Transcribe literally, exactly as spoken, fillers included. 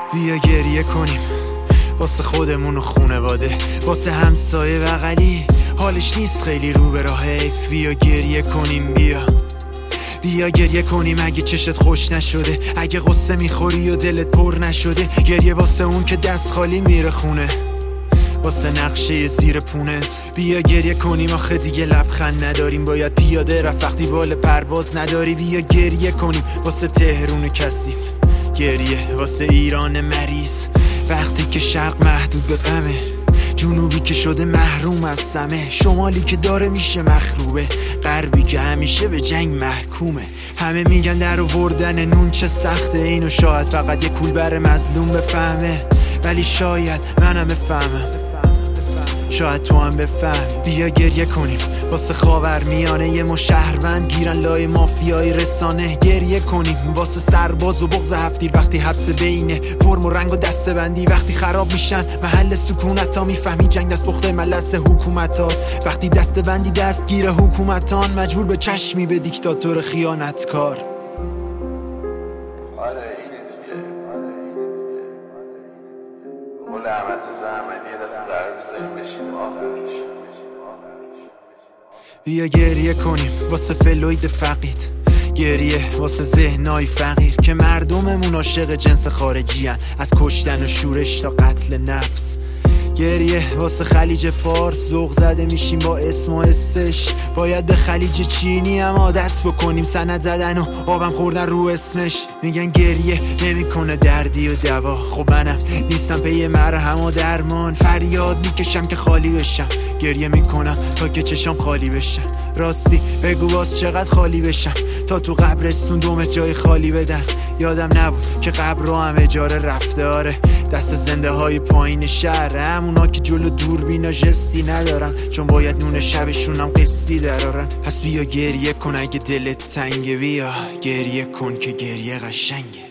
بیا گریه کنیم واسه خودمون و خونواده، واسه همسایه بغلی حالش نیست خیلی رو به راه حیف. بیا گریه کنیم، بیا بیا گریه کنیم اگه چشت خوش نشده، اگه قصه میخوری و دلت پر نشده. گریه واسه اون که دست خالی میره خونه، واسه نقشه زیر پونس. بیا گریه کنیم آخه دیگه لبخند نداریم، باید پیاده رفت وقتی بال پرواز نداری. بیا گریه کنیم واسه تهرون کثیف، گریه واسه ایران مریض، وقتی که شرق محدود به غمه، جنوبی که شده محروم از سمه، شمالی که داره میشه مخروبه، غربی که همیشه به جنگ محکومه. همه میگن در آوردن نون چه سخته، اینو شاید فقط یه کولبر مظلوم بفهمه، ولی شاید منم بفهمم، شاید تو هم بفهم. بیا گریه کنیم واسه خاور میانه، یه ما شهروند گیرن لای مافیای رسانه. گریه کنیم واسه سرباز و بغض هفتیر، وقتی حبس بینه فرم و رنگ و دسته بندی، وقتی خراب میشن محل سکونت ها، میفهمی جنگ دست بخته ملس حکومت هاست، وقتی دسته بندی دستگیر حکومتان، مجبور به چشمی به دیکتاتور خیانتکار. بیا گریه کنیم واسه فلوید فقید، گریه واسه ذهنای فقیر که مردممون عاشق جنس خارجی هن، از کشتن و شورش تا قتل نفس. گریه واسه خلیج فارس، ذوق زده میشیم با اسم و اسش، باید به خلیج چینی هم عادت بکنیم، سند زدن و آبم خوردن رو اسمش. میگن گریه نمیکنه دردی و دوا، خب منم نیستم پی مرهم و درمان، فریاد میکشم که خالی بشم، گریه میکنم تا که چشام خالی بشم. راستی بگو باز چقدر خالی بشم تا تو قبرستون دوم جای خالی بدن. یادم نبود که قبر رو هم اجاره رفته، آره دست زنده های پایین شهر، همونا که جلو دوربینا جستی ندارن، چون باید نون شبشون هم قسطی درارن. پس بیا گریه کن اگه دلت تنگه، بیا گریه کن که گریه قشنگه.